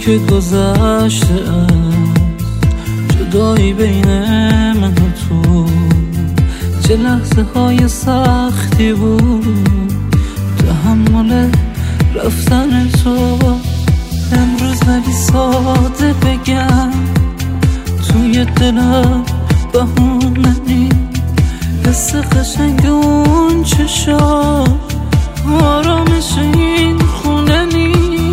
که گذشته از جدایی بین من و تو، چه لحظه های سختی بود تحمل رفتن تو. امروز ولی ساده بگم توی دلم بهونه نی، حس قشنگ اون چشا آرامش این خونه نی.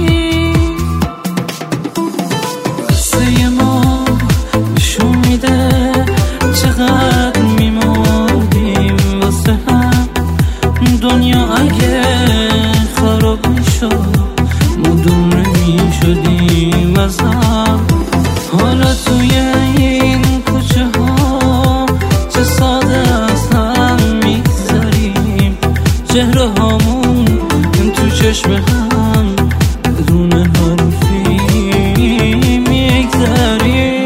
قصه ما نشون میده چقدر میمردیم واسه هم. دنیا اگه خراب میشد ما دور نمیشدیم از هم. حالا توی این کوچه ها چه ساده از هم میگذریم، چهره هامون تو چشم هم بدون حرفی میگذریم.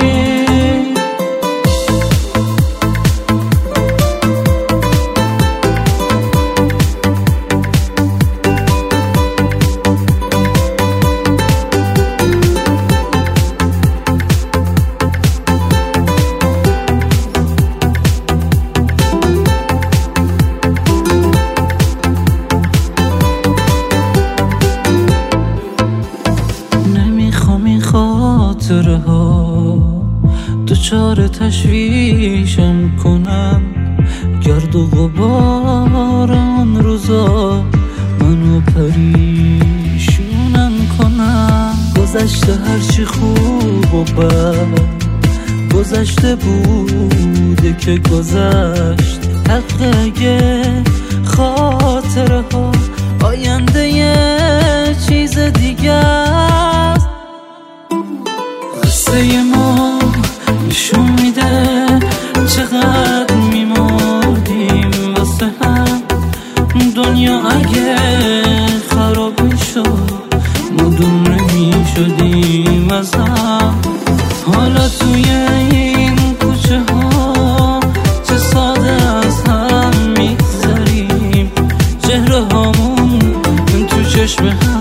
خاطره ها دچار تشویشم کنن، گرد و غبار آن روزا منو پریشونم کنن. گذشته هرچی خوب و بد گذشته بوده که گذشت، حقیقه خاطره ها آینده یه چیز دیگه است. قصه ما نشون میده چقدر میمردیم واسه هم. دنیا اگه خراب میشد ما دور نمیشدیم از هم. حالا توی این کوچه ها چه ساده از هم میگذریم، چهره هامون تو چشم هم